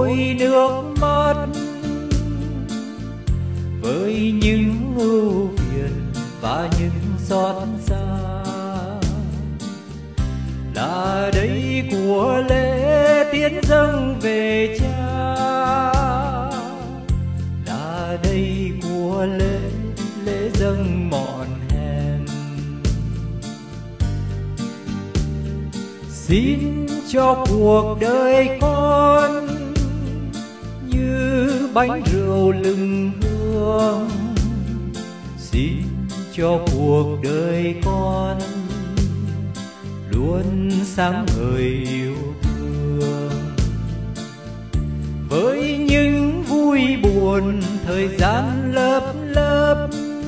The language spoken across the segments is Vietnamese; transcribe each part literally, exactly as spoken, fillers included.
trôi nước mắt với những ưu phiền và những xót xa. Là đây của lễ tiến dâng về Cha, là đây của lễ lễ dâng mọn hèn. Xin cho cuộc đời con như bánh rượu lừng hương, xin cho cuộc đời con luôn sáng ngời yêu thương. Với những vui buồn thời gian lấp lấp,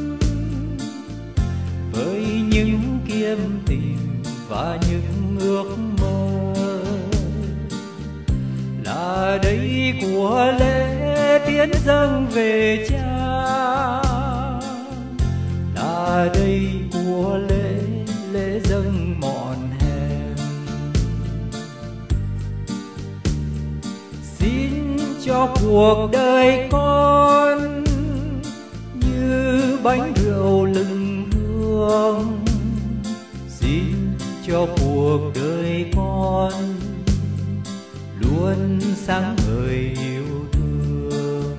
với những kiếm tìm và những ước mơ, là đây của lễ tiến dâng về Cha, là đây của lễ lễ dâng mọn hèn. Xin cho cuộc đời con như bánh rượu lừng hương, xin cho cuộc đời con luôn sáng ngời yêu thương.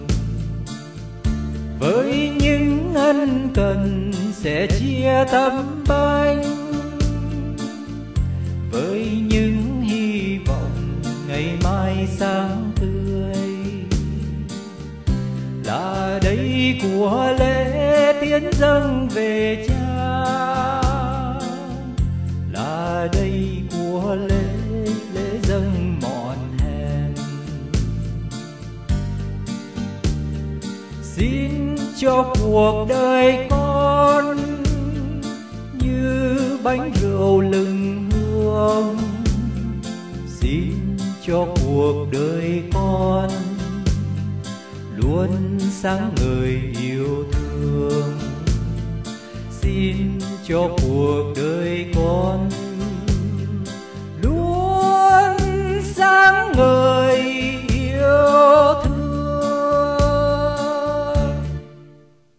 Với những ân cần sẽ chia tấm bánh, với những hy vọng ngày mai sáng tươi, là đây của lễ tiến dâng về Cha, là đây của lễ lễ dâng mọn hèn. Xin cho cuộc đời con như bánh rượu lừng hương, xin cho cuộc đời con luôn sáng ngời yêu thương. Xin cho cuộc đời